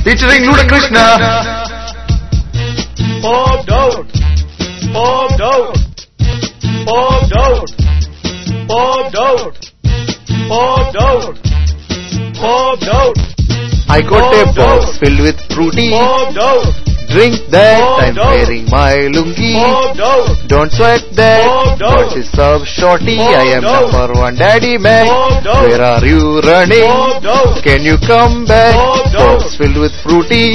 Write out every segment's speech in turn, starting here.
featuring Ludakrishna. Popped out, popped out, popped out, popped out, popped out, popped out. I got a box filled with fruity. Popped out. Drink that, I'm wearing my lungi. Don't sweat that, what is up shorty? I am number one daddy man. Where are you running? Can you come back? Box filled with fruity.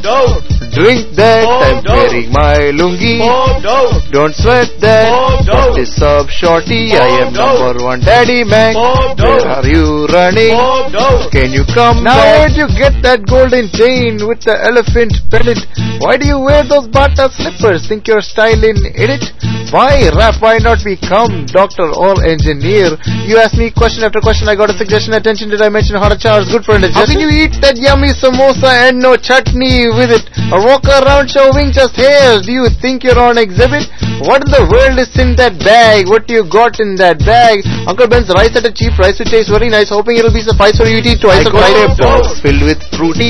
Drink that, I'm wearing my lungi. Don't sweat that, what is up shorty? I am number one daddy man. Where are you running? Can you come back? Now where'd you get that golden chain with the elephant pendant? Why do you wear those Bata slippers? Think you're styling in it? Why rap? Why not become doctor or engineer? You ask me question after question, I got a suggestion. Attention, did I mention hot char is good for indigestion? How can you eat that yummy samosa and no chutney with it? Or walk around showing just hairs? Do you think you're on exhibit? What in the world is in that bag? What you got in that bag? Uncle Ben's rice at a cheap price, which tastes very nice. Hoping it'll be suffice for you to eat twice a Friday. Box filled with fruity.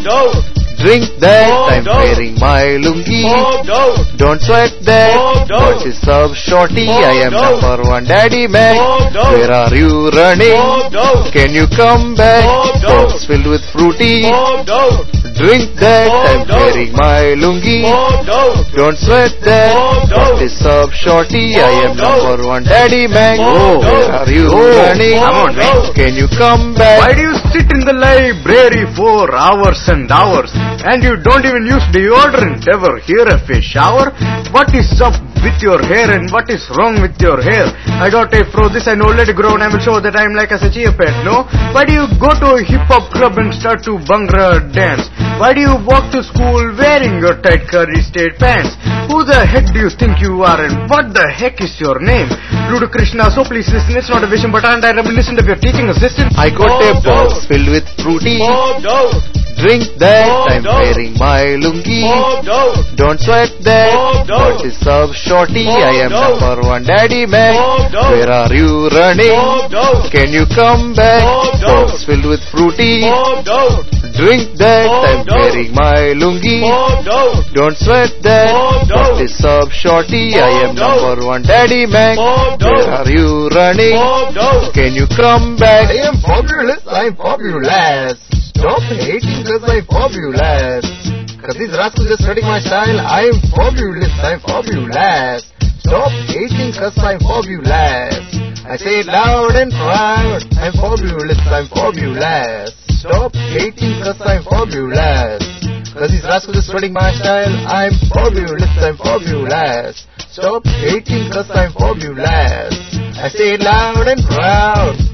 Drink that, I'm wearing my lungi. Don't sweat that, what is up shorty? I am number one daddy man. Where are you running? Can you come back? Box filled with fruity. Drink that, I'm wearing my lungi. Don't sweat that, what is up shorty? I am number one daddy man. Where are you running? Come on, man. Can you come back? Why do you sit in the library for hours and hours? And you don't even use deodorant ever. Here a fish shower. What is up with your hair and what is wrong with your hair? I got a fro, this I know, let it grow and I will show that I am like a Sachi pet, no? Why do you go to a hip hop club and start to Bhangra dance? Why do you walk to school wearing your tight curry state pants? Who the heck do you think you are and what the heck is your name? Ludakrishna, so please listen, it's not a vision but aren't I reminiscent of your teaching assistant? I got a box filled with fruity. Drink that, I'm wearing my lungi. Don't sweat that, what is up shorty? I am number one daddy man. Where are you running? Can you come back? Box filled with fruity. Drink that, I'm wearing my lungi. Don't sweat that, what is up shorty? I am number one daddy man. Where are you running? Can you come back? I am fabulous, I'm fabulous. Stop hating cause I'm fabulous. Cause these rascals just studying my style. I'm fabulous, I'm fabulous. Stop hating cause I'm fabulous. I say it loud and proud. I'm fabulous, I'm fabulous. Stop hating cause I'm fabulous. Cause these rascals just studying my style. I'm fabulous, I'm fabulous. Stop hating cause I'm fabulous. I say it loud and proud.